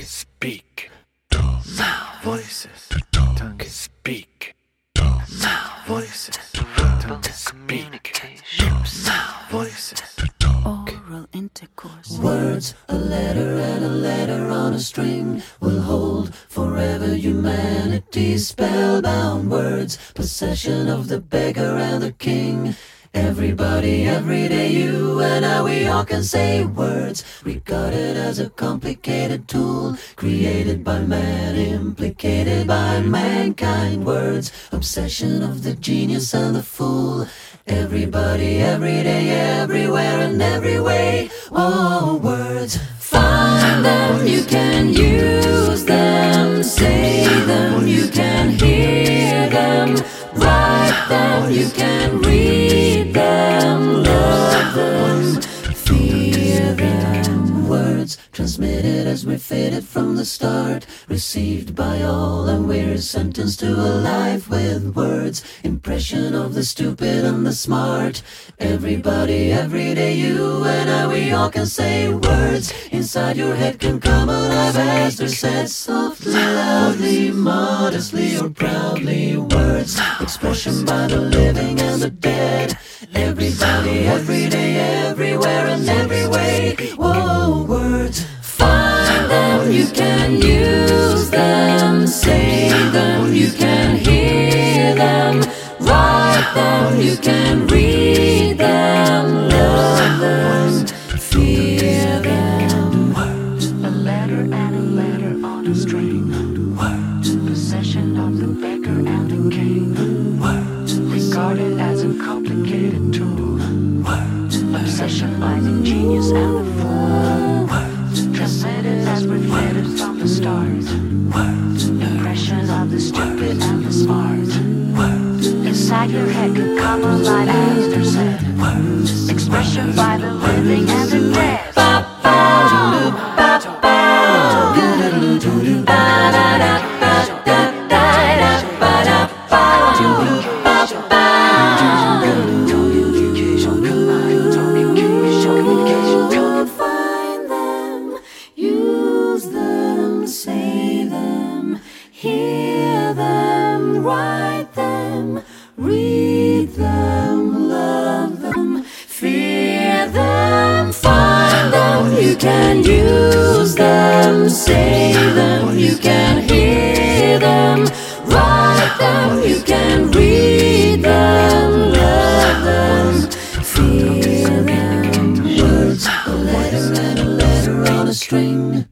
speak. Voices, speak. Voices, speak. Voices, Oral intercourse. Words, a letter and a letter on a string will hold forever humanity's spellbound words, possession of the beggar and the king. Everybody, every day, you and I, we all can say words, regarded as a complicated tool, created by man, implicated by mankind. Words, obsession of the genius and the fool. Everybody, every day, everywhere and every way. Oh, words, find them, you can use them, say them, you can hear them, write them, you can read them, love them, fear them. Words transmitted as we're fitted from the start, received by all, and we're sentenced to a life with words, impression of the stupid and the smart. Everybody, every day, you and I, we all can say words. Inside your head can come alive as they're said, softly, loudly, modestly, or proudly. Words, expression by the living and the dead. Everybody, every day, everywhere and every way. Whoa, words, find them, you can use them, say them, you can hear them, write them, you can read them, love them, fear them. Words, a letter and a letter on a string. Words, possession of the beggar and the king. Words, regarded as a complicated tool. Words, obsession by the genius and the fool. Words, transmitted as reflected from the stars. Words, impression of the stupid and the smart. Words, inside your head can come alive as they're said. Words, expression by the living and the dead. Find them, use them, say them, hear them, write them, read them, love them, fear them. Find them, you can use them, say them, you can hear them, write them, you can read them, love them, fear them. Words, a letter and a letter on a string.